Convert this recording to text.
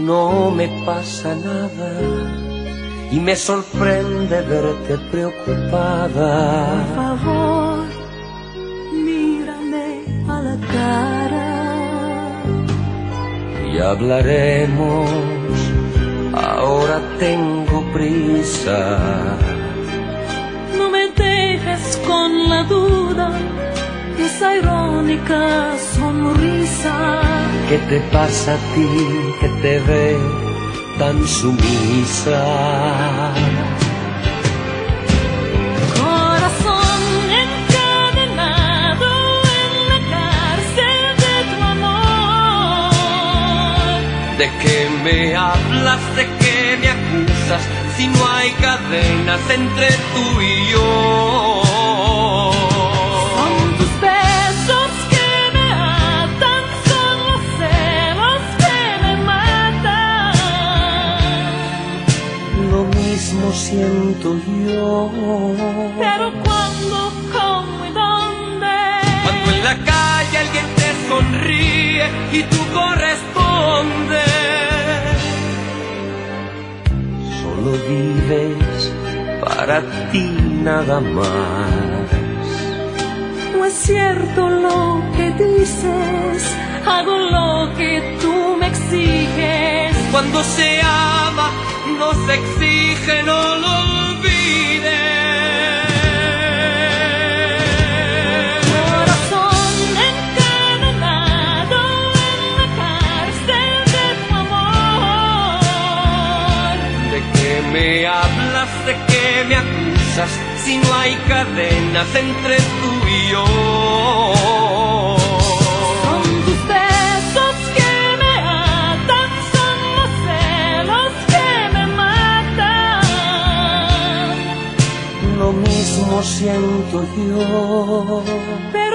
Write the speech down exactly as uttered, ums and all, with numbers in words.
no me pasa nada y me sorprende verte preocupada. Por favor, mírame a la cara y hablaremos, ahora tengo prisa. No me dejes con la duda, esa irónica sonrisa. ¿Qué te pasa a ti que te ve tan sumisa? Corazón encadenado en la cárcel de tu amor. ¿De qué me hablas? ¿De qué me acusas? Si no hay cadenas entre tú y yo. Son tus besos que me atan, son los celos que me matan. Lo mismo siento yo. Pero ¿cuándo, cómo y dónde? Cuando en la calle alguien te sonríe y tú correspondes. Solo vives para ti nada más. No es cierto lo que dices, hago lo que tú me exiges. Cuando se ama, no se exige, no lo olvides. Corazón encadenado en la cárcel de tu amor. ¿De qué me hablas? ¿De qué me acusas? Si no hay cadenas entre tú y yo. Son tus besos que me atan, son los celos que me matan. Lo mismo siento yo.